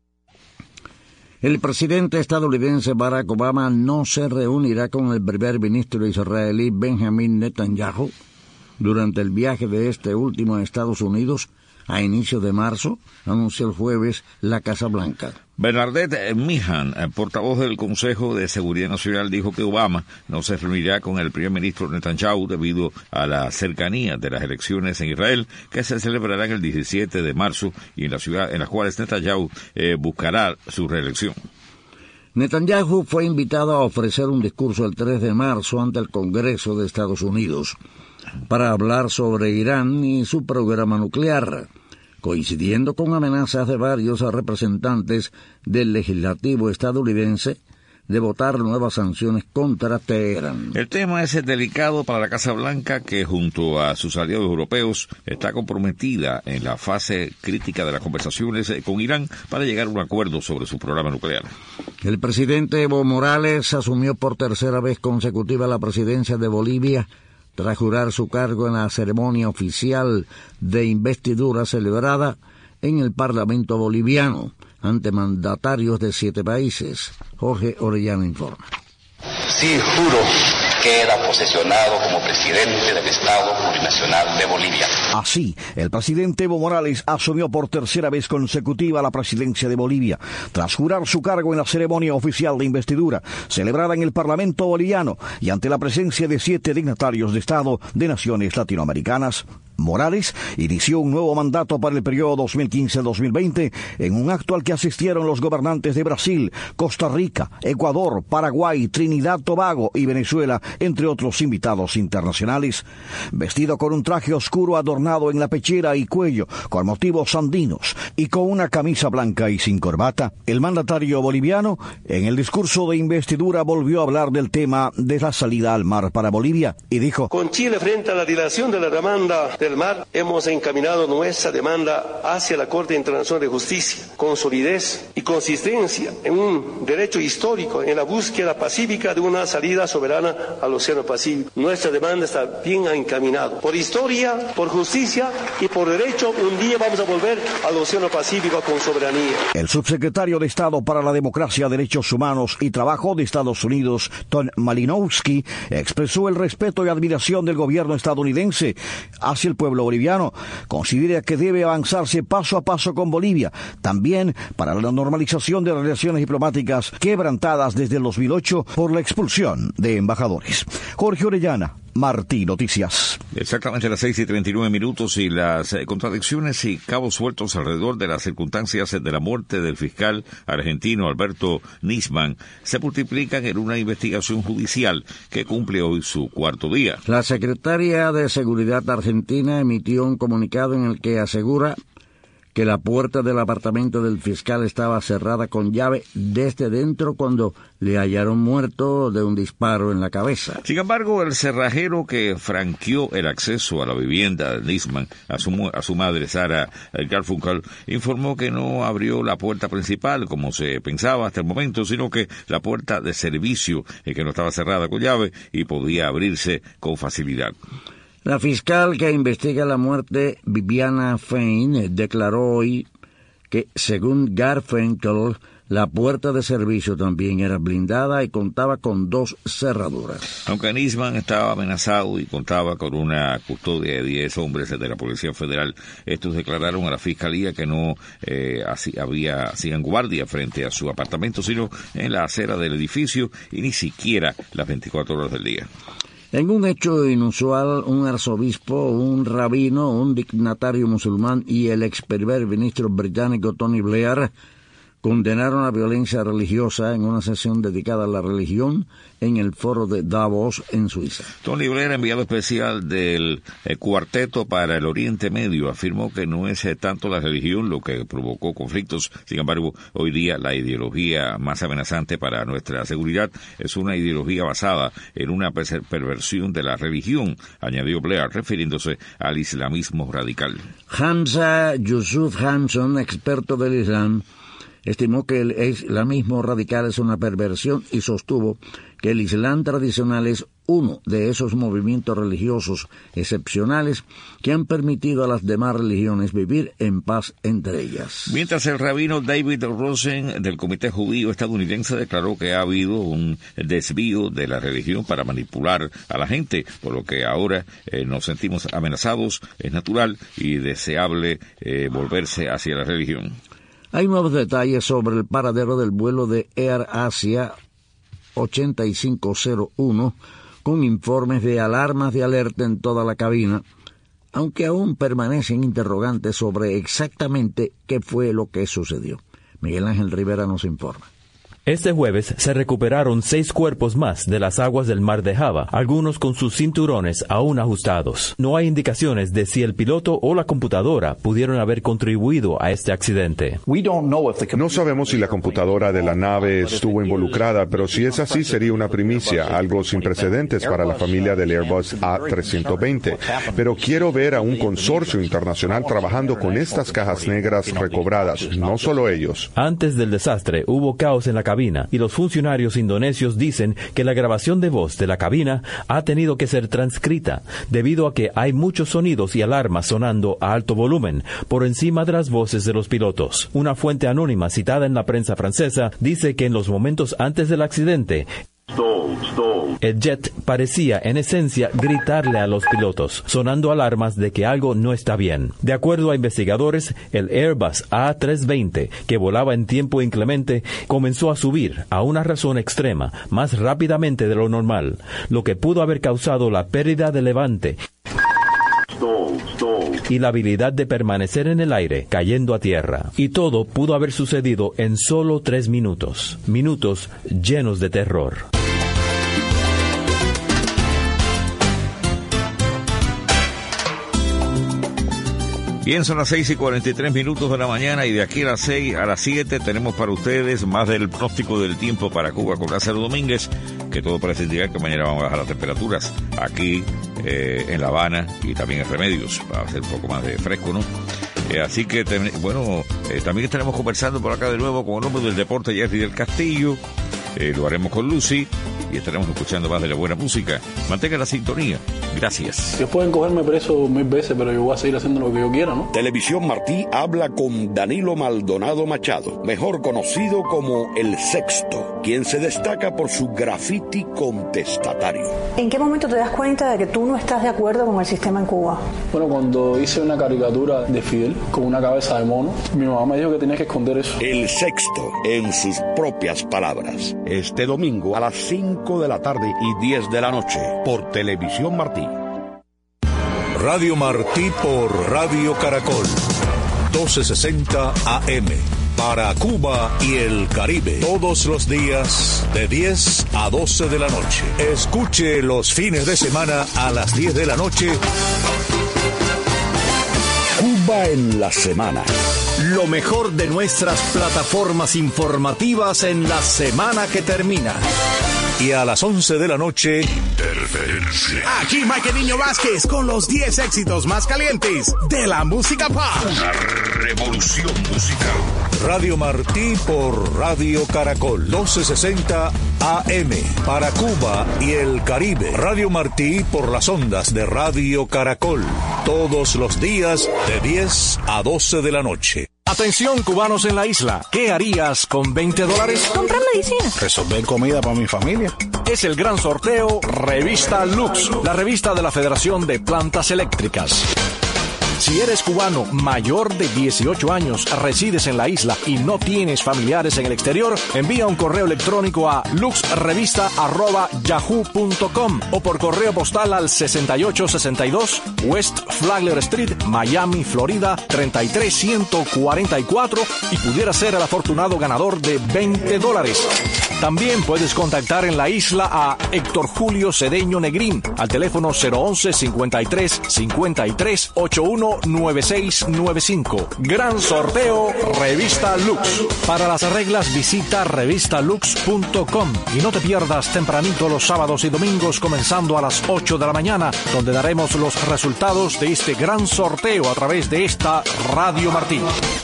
El presidente estadounidense Barack Obama no se reunirá con el primer ministro israelí Benjamin Netanyahu durante el viaje de este último a Estados Unidos a inicios de marzo, anunció el jueves la Casa Blanca. Bernadette Mihan, portavoz del Consejo de Seguridad Nacional, dijo que Obama no se reunirá con el primer ministro Netanyahu debido a la cercanía de las elecciones en Israel, que se celebrarán el diecisiete de marzo y en la ciudad en las cuales Netanyahu eh, buscará su reelección. Netanyahu fue invitado a ofrecer un discurso el tres de marzo ante el Congreso de Estados Unidos para hablar sobre Irán y su programa nuclear, coincidiendo con amenazas de varios representantes del legislativo estadounidense de votar nuevas sanciones contra Teherán. El tema es delicado para la Casa Blanca, que junto a sus aliados europeos está comprometida en la fase crítica de las conversaciones con Irán para llegar a un acuerdo sobre su programa nuclear. El presidente Evo Morales asumió por tercera vez consecutiva la presidencia de Bolivia tras jurar su cargo en la ceremonia oficial de investidura celebrada en el Parlamento boliviano ante mandatarios de siete países. Jorge Orellana informa. Sí, juro que queda posesionado como presidente del Estado Plurinacional de Bolivia. Así, el presidente Evo Morales asumió por tercera vez consecutiva la presidencia de Bolivia, tras jurar su cargo en la ceremonia oficial de investidura, celebrada en el Parlamento boliviano y ante la presencia de siete dignatarios de Estado de naciones latinoamericanas. Morales inició un nuevo mandato para el periodo dos mil quince a dos mil veinte en un acto al que asistieron los gobernantes de Brasil, Costa Rica, Ecuador, Paraguay, Trinidad, Tobago y Venezuela, entre otros invitados internacionales. Vestido con un traje oscuro adornado en la pechera y cuello con motivos andinos y con una camisa blanca y sin corbata, el mandatario boliviano en el discurso de investidura volvió a hablar del tema de la salida al mar para Bolivia y dijo: con Chile frente a la dilación de la demanda del Mar, hemos encaminado nuestra demanda hacia la Corte Internacional de Justicia con solidez y consistencia en un derecho histórico en la búsqueda pacífica de una salida soberana al Océano Pacífico. Nuestra demanda está bien encaminada. Por historia, por justicia y por derecho, un día vamos a volver al Océano Pacífico con soberanía. El subsecretario de Estado para la Democracia, Derechos Humanos y Trabajo de Estados Unidos, Tom Malinowski, expresó el respeto y admiración del gobierno estadounidense hacia el pueblo boliviano. Considera que debe avanzarse paso a paso con Bolivia, también para la normalización de las relaciones diplomáticas quebrantadas desde el dos mil ocho por la expulsión de embajadores. Jorge Orellana, Martí Noticias. Exactamente a las seis y treinta y nueve minutos, y las eh, contradicciones y cabos sueltos alrededor de las circunstancias de la muerte del fiscal argentino Alberto Nisman se multiplican en una investigación judicial que cumple hoy su cuarto día. La secretaria de Seguridad argentina emitió un comunicado en el que asegura que la puerta del apartamento del fiscal estaba cerrada con llave desde dentro cuando le hallaron muerto de un disparo en la cabeza. Sin embargo, el cerrajero que franqueó el acceso a la vivienda de Nisman a su, a su madre, Sara Garfunkel, informó que no abrió la puerta principal como se pensaba hasta el momento, sino que la puerta de servicio, eh, que no estaba cerrada con llave y podía abrirse con facilidad. La fiscal que investiga la muerte, Viviana Fein, declaró hoy que, según Garfunkel, la puerta de servicio también era blindada y contaba con dos cerraduras. Aunque Nisman estaba amenazado y contaba con una custodia de diez hombres de la Policía Federal, estos declararon a la Fiscalía que no eh, así, había, hacían guardia frente a su apartamento, sino en la acera del edificio y ni siquiera las veinticuatro horas del día. En un hecho inusual, un arzobispo, un rabino, un dignatario musulmán y el ex primer ministro británico Tony Blair condenaron la violencia religiosa en una sesión dedicada a la religión en el foro de Davos, en Suiza. Tony Blair, enviado especial del eh, Cuarteto para el Oriente Medio, afirmó que no es eh, tanto la religión lo que provocó conflictos. Sin embargo, hoy día la ideología más amenazante para nuestra seguridad es una ideología basada en una perversión de la religión, añadió Blair, refiriéndose al islamismo radical. Hamza Yusuf Hamson, experto del Islam, estimó que el islamismo radical es una perversión y sostuvo que el Islam tradicional es uno de esos movimientos religiosos excepcionales que han permitido a las demás religiones vivir en paz entre ellas. Mientras el rabino David Rosen del Comité Judío Estadounidense declaró que ha habido un desvío de la religión para manipular a la gente, por lo que ahora eh, nos sentimos amenazados, es natural y deseable eh, volverse hacia la religión. Hay nuevos detalles sobre el paradero del vuelo de Air Asia ochenta y cinco cero uno, con informes de alarmas de alerta en toda la cabina, aunque aún permanecen interrogantes sobre exactamente qué fue lo que sucedió. Miguel Ángel Rivera nos informa. Este jueves se recuperaron seis cuerpos más de las aguas del mar de Java, algunos con sus cinturones aún ajustados. No hay indicaciones de si el piloto o la computadora pudieron haber contribuido a este accidente. No sabemos si la computadora de la nave estuvo involucrada, pero si es así sería una primicia, algo sin precedentes para la familia del Airbus A trescientos veinte. Pero quiero ver a un consorcio internacional trabajando con estas cajas negras recobradas, no solo ellos. Antes del desastre hubo caos en la cabina y los funcionarios indonesios dicen que la grabación de voz de la cabina ha tenido que ser transcrita debido a que hay muchos sonidos y alarmas sonando a alto volumen por encima de las voces de los pilotos. Una fuente anónima citada en la prensa francesa dice que en los momentos antes del accidente, el jet parecía, en esencia, gritarle a los pilotos, sonando alarmas de que algo no está bien. De acuerdo a investigadores, el Airbus A trescientos veinte, que volaba en tiempo inclemente, comenzó a subir a una razón extrema, más rápidamente de lo normal, lo que pudo haber causado la pérdida de levante y la habilidad de permanecer en el aire, cayendo a tierra. Y todo pudo haber sucedido en solo tres minutos. Minutos llenos de terror. Bien, son las seis y cuarenta y tres minutos de la mañana y de aquí a las seis a las siete tenemos para ustedes más del pronóstico del tiempo para Cuba con Lázaro Domínguez, que todo parece indicar que mañana van a bajar las temperaturas aquí eh, en La Habana y también en Remedios, va a ser un poco más de fresco, ¿no? Eh, así que, ten, bueno, eh, también estaremos conversando por acá de nuevo con el hombre del deporte, Jerry del Castillo, eh, lo haremos con Lucy y estaremos escuchando más de la buena música. Mantengan la sintonía. Gracias. Ellos pueden cogerme preso mil veces, pero yo voy a seguir haciendo lo que yo quiera, ¿no? Televisión Martí habla con Danilo Maldonado Machado, mejor conocido como El Sexto, quien se destaca por su graffiti contestatario. ¿En qué momento te das cuenta de que tú no estás de acuerdo con el sistema en Cuba? Bueno, cuando hice una caricatura de Fidel con una cabeza de mono, mi mamá me dijo que tenía que esconder eso. El Sexto, en sus propias palabras. Este domingo a las cinco de la tarde y diez de la noche, por Televisión Martí. Radio Martí por Radio Caracol, doce sesenta A M, para Cuba y el Caribe, todos los días de diez a doce de la noche. Escuche los fines de semana a las diez de la noche. Cuba en la semana. Lo mejor de nuestras plataformas informativas en la semana que termina. Y a las once de la noche, Interferencia. Aquí Michael Niño Vázquez con los diez éxitos más calientes de la música pop. Una revolución musical. Radio Martí por Radio Caracol, doce sesenta A M, para Cuba y el Caribe. Radio Martí por las ondas de Radio Caracol, todos los días de diez a doce de la noche. Atención, cubanos en la isla. ¿Qué harías con veinte dólares? Comprar medicina. Resolver comida para mi familia. Es el gran sorteo Revista Lux, la revista de la Federación de Plantas Eléctricas. Si eres cubano mayor de dieciocho años, resides en la isla y no tienes familiares en el exterior, envía un correo electrónico a luxrevista arroba yahoo punto com o por correo postal al sesenta y ocho sesenta y dos West Flagler Street, Miami, Florida, treinta y tres ciento cuarenta y cuatro y pudiera ser el afortunado ganador de veinte dólares. También puedes contactar en la isla a Héctor Julio Cedeño Negrín al teléfono cero once cincuenta y tres cincuenta y tres ochenta y uno nueve seis nueve cinco. Gran sorteo Revista Lux. Para las reglas visita revista lux punto com y no te pierdas tempranito los sábados y domingos comenzando a las ocho de la mañana, donde daremos los resultados de este gran sorteo a través de esta Radio Martí.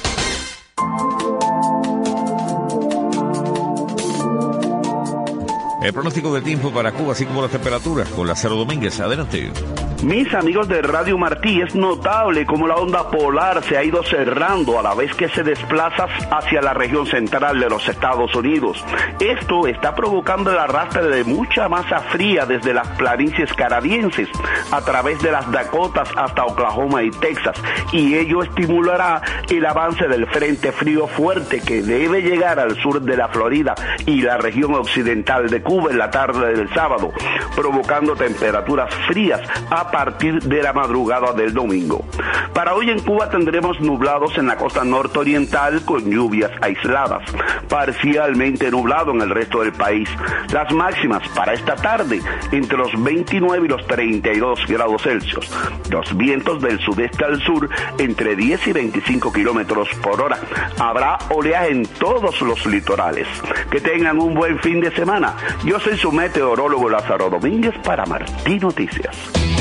El pronóstico del tiempo para Cuba, así como las temperaturas, con Lázaro Domínguez. Adelante. Mis amigos de Radio Martí, es notable cómo la onda polar se ha ido cerrando a la vez que se desplaza hacia la región central de los Estados Unidos. Esto está provocando el arrastre de mucha masa fría desde las planicies canadienses a través de las Dakotas hasta Oklahoma y Texas, y ello estimulará el avance del frente frío fuerte que debe llegar al sur de la Florida y la región occidental de Cuba en la tarde del sábado, provocando temperaturas frías a partir de la madrugada del domingo. Para hoy en Cuba tendremos nublados en la costa nororiental con lluvias aisladas, parcialmente nublado en el resto del país. Las máximas para esta tarde entre los veintinueve y los treinta y dos grados Celsius. Los vientos del sudeste al sur entre diez y veinticinco kilómetros por hora. Habrá oleaje en todos los litorales. Que tengan un buen fin de semana. Yo soy su meteorólogo Lázaro Domínguez para Martí Noticias.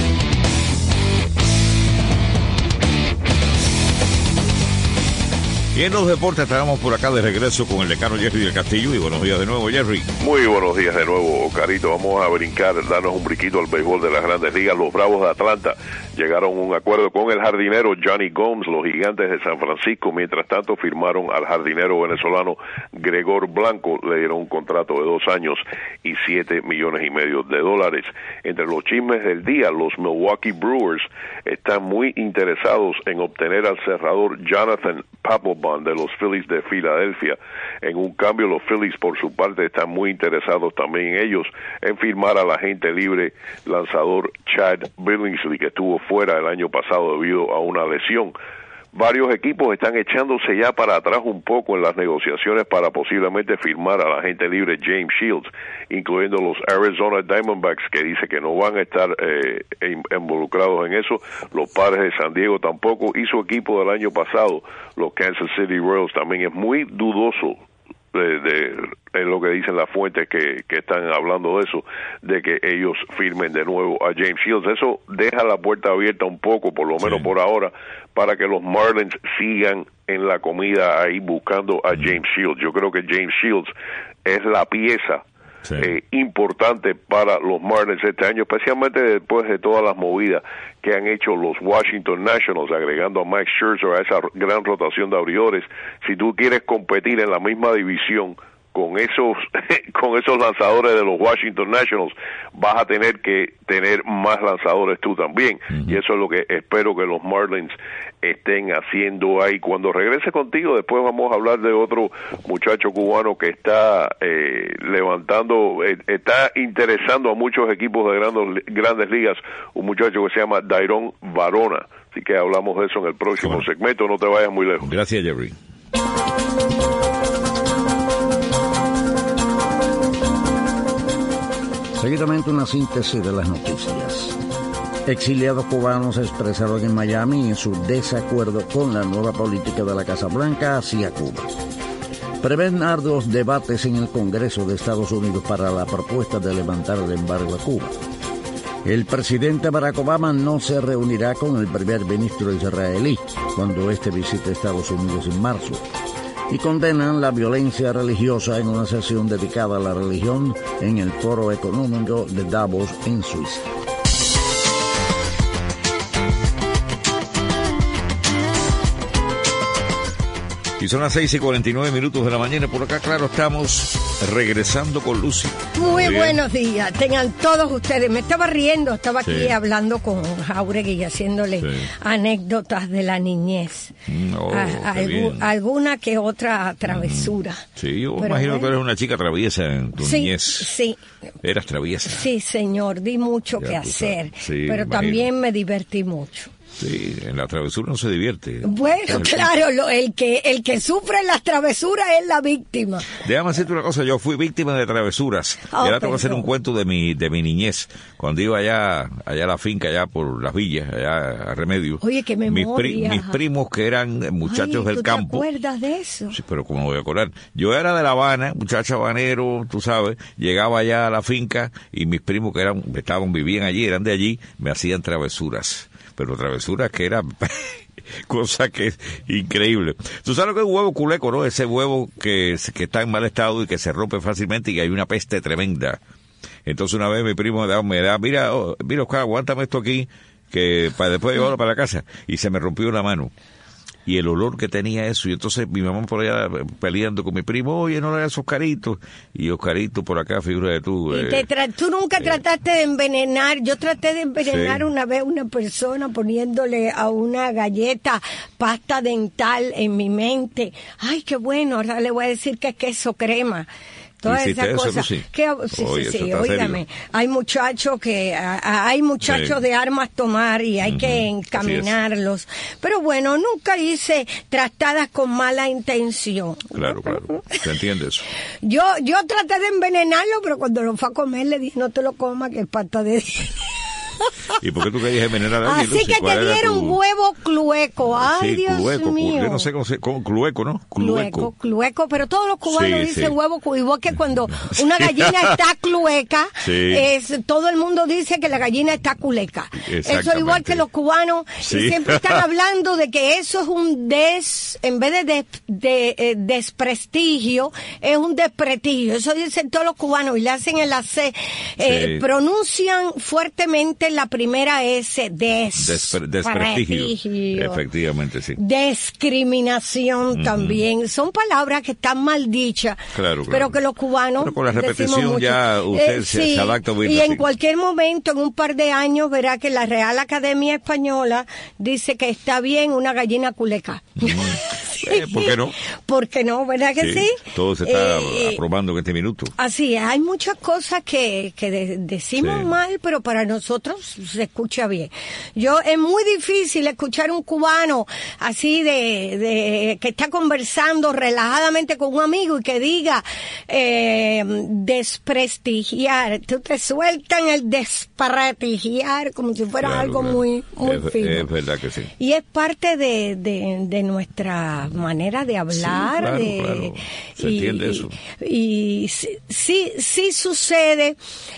Y en los deportes estábamos por acá de regreso con el decano Jerry del Castillo. Y buenos días de nuevo, Jerry. Muy buenos días de nuevo, Carito. Vamos a brincar, darnos un brinquito al béisbol de las Grandes Ligas. Los Bravos de Atlanta llegaron a un acuerdo con el jardinero Johnny Gomes. Los Gigantes de San Francisco, mientras tanto, firmaron al jardinero venezolano Gregor Blanco. Le dieron un contrato de dos años y siete millones y medio de dólares. Entre los chismes del día, los Milwaukee Brewers están muy interesados en obtener al cerrador Jonathan Papelbon de los Phillies de Filadelfia. En un cambio, los Phillies por su parte están muy interesados también ellos en firmar al agente libre lanzador Chad Billingsley, que estuvo fuera el año pasado debido a una lesión. varios equipos están echándose ya para atrás un poco en las negociaciones para posiblemente firmar a la agente libre James Shields, incluyendo los Arizona Diamondbacks, que dice que no van a estar eh, involucrados en eso, los Padres de San Diego tampoco, y su equipo del año pasado, los Kansas City Royals, también es muy dudoso de, de, de lo que dicen las fuentes que, que están hablando de eso, de que ellos firmen de nuevo a James Shields. Eso deja la puerta abierta un poco, por lo menos sí. por ahora, para que los Marlins sigan en la comida ahí buscando a James Shields. Yo creo que James Shields es la pieza sí. eh, importante para los Marlins este año, especialmente después de todas las movidas que han hecho los Washington Nationals, agregando a Max Scherzer a esa gran rotación de abridores. Si tú quieres competir en la misma división con esos con esos lanzadores de los Washington Nationals, vas a tener que tener más lanzadores tú también, uh-huh. y eso es lo que espero que los Marlins estén haciendo ahí. Cuando regrese contigo, después vamos a hablar de otro muchacho cubano que está eh, levantando, eh, está interesando a muchos equipos de grandes, grandes ligas, un muchacho que se llama Dairon Varona, así que hablamos de eso en el próximo bueno. segmento, no te vayas muy lejos. Gracias, Jerry. Seguidamente una síntesis de las noticias. Exiliados cubanos expresaron en Miami su desacuerdo con la nueva política de la Casa Blanca hacia Cuba. Prevén arduos debates en el Congreso de Estados Unidos para la propuesta de levantar el embargo a Cuba. El presidente Barack Obama no se reunirá con el primer ministro israelí cuando éste visite Estados Unidos en marzo. Y condenan la violencia religiosa en una sesión dedicada a la religión en el Foro Económico de Davos en Suiza. Y son las seis y cuarenta y nueve minutos de la mañana. Por acá, claro, estamos regresando con Lucy. Muy, Muy buenos días. Tengan todos ustedes. Me estaba riendo, estaba aquí sí. hablando con Jauregui y haciéndole sí. anécdotas de la niñez. Oh, a, algu, alguna que otra travesura. Sí, yo Pero imagino bueno. que eres una chica traviesa en tu sí, niñez. Sí. Eras traviesa. Sí, señor. Di mucho ya que hacer. Sí, pero me también me divertí mucho. Sí, en la travesura no se divierte. Bueno, claro, lo, el que el que sufre las travesuras es la víctima. Déjame decirte una cosa, yo fui víctima de travesuras. Oh, y ahora te voy a hacer un cuento de mi de mi niñez. Cuando iba allá allá a la finca, allá por las villas, allá a Remedio. Oye, qué memoria. Mis, pri, mis primos que eran muchachos Ay, del campo. ¿tú te acuerdas de eso? Sí, pero ¿cómo me voy a acordar? Yo era de La Habana, muchacho habanero, tú sabes, llegaba allá a la finca y mis primos que eran estaban vivían allí, eran de allí, me hacían travesuras. Pero travesuras que era cosa que es increíble. Tú sabes lo que es un huevo culeco, ¿no? Ese huevo que, que está en mal estado y que se rompe fácilmente y que hay una peste tremenda. Entonces una vez mi primo me da, me da mira, oh, mira Oscar, aguántame esto aquí, que para después llevarlo para la casa. Y se me rompió la mano. Y el olor que tenía eso, y entonces mi mamá por allá peleando con mi primo, oye, no le hagas Oscarito, y Oscarito por acá, figura de tú. Y te tra- tú nunca eh, trataste de envenenar, yo traté de envenenar sí. una vez una persona poniéndole a una galleta pasta dental en mi mente. Ay, qué bueno, ahora le voy a decir que es queso crema. Todas esas cosas. Sí, sí, Oye, sí, óigame. Hay muchachos que, a, hay muchachos sí. de armas tomar y hay uh-huh. que encaminarlos. Pero bueno, nunca hice tratadas con mala intención. Claro, claro. ¿Se entiende eso? Yo, yo traté de envenenarlo, pero cuando lo fue a comer le dije, no te lo comas, que es pata de... ¿Y por qué tú querías envenenar a alguien? Así que te dieron tu... huevo clueco. Ay, sí, Dios clueco, mío. Yo no sé cómo se... Cómo, clueco, ¿no? Clueco. Clueco, clueco, pero todos los cubanos sí, dicen sí. huevo clueco. Igual que cuando una gallina está clueca, sí. es, todo el mundo dice que la gallina está culeca. Eso es igual que los cubanos. Sí. Y siempre están hablando de que eso es un des... En vez de, de, de eh, desprestigio, es un desprestigio. Eso dicen todos los cubanos y le hacen el A C. Eh, sí. Pronuncian fuertemente la primera S, des, Despre, desprestigio. Efectivamente, sí. Discriminación uh-huh. también. Son palabras que están mal dichas, claro, claro. pero que los cubanos pero con la repetición ya usted eh, se, sí, se adapta bien. Y así. en cualquier momento, en un par de años, verá que la Real Academia Española dice que está bien una gallina culeca. Uh-huh. Eh, ¿Por qué no? ¿Por qué no? ¿Verdad que sí? sí? Todo se está eh, aprobando en este minuto. Así es, hay muchas cosas que, que de, decimos sí. mal, pero para nosotros se escucha bien. Yo, es muy difícil escuchar un cubano así de, de que está conversando relajadamente con un amigo y que diga eh, desprestigiar. Tú te sueltan el desprestigiar como si fuera claro, algo claro. muy, muy es, fino. Es verdad que sí. Y es parte de, de, de nuestra manera de hablar. Sí, claro, de, claro. Se y, entiende eso. Y, y sí, sí sucede.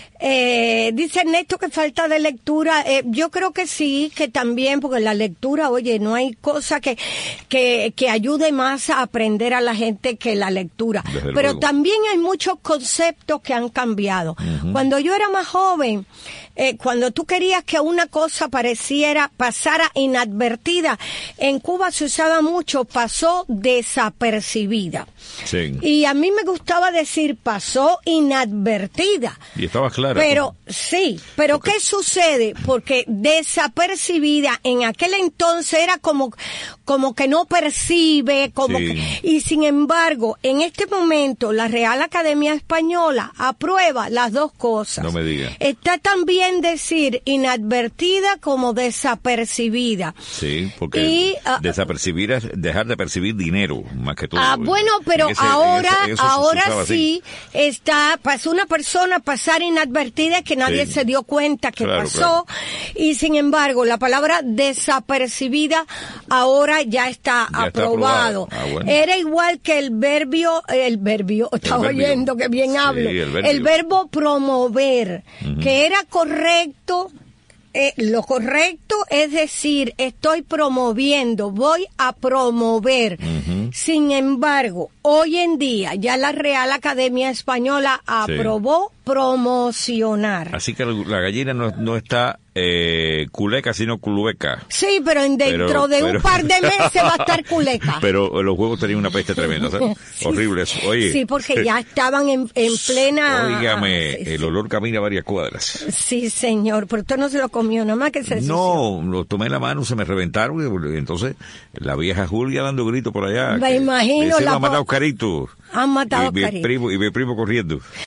Eh, dice Ernesto que falta de lectura. Eh, yo creo que sí, que también, porque la lectura, oye, no hay cosa que, que, que ayude más a aprender a la gente que la lectura. Desde Pero luego. También hay muchos conceptos que han cambiado. Uh-huh. Cuando yo era más joven, eh, cuando tú querías que una cosa pareciera, pasara inadvertida, en Cuba se usaba mucho, pasó desapercibida. Sí. Y a mí me gustaba decir, pasó inadvertida. Y estaba claro. Pero, sí, pero okay. ¿qué sucede? Porque desapercibida en aquel entonces era como, como que no percibe, como sí. que, y sin embargo, en este momento la Real Academia Española aprueba las dos cosas. No me diga. Está también decir inadvertida como desapercibida. Sí, porque y, uh, desapercibir es dejar de percibir dinero, más que todo. Ah, bueno, pero ese, ahora, ese, ahora sí así. Está, pasó una persona pasar inadvertida que nadie sí. se dio cuenta que claro, pasó claro. y sin embargo la palabra desapercibida ahora ya está ya aprobado. Está ah, bueno. Era igual que el verbio, el verbio, estaba oyendo que bien sí, hablo, el, el verbo promover, uh-huh. que era correcto. Eh, lo correcto es decir, estoy promoviendo, voy a promover. Uh-huh. Sin embargo, hoy en día ya la Real Academia Española aprobó sí. promocionar. Así que la gallina no, no está eh, culeca, sino culueca. Sí, pero en dentro pero, de pero... un par de meses va a estar culeca. Pero los huevos tenían una peste tremenda, ¿sabes? Sí, horrible eso. Oye. Sí, porque ya estaban en, en plena... Óigame, sí, el sí. olor camina varias cuadras. Sí, señor, pero usted no se lo comió, nada más que se No, lo tomé en la mano, se me reventaron, y entonces la vieja Julia dando gritos por allá. Me imagino. La la han matado Oscarito. Han matado a Oscarito. Y mi primo corriendo.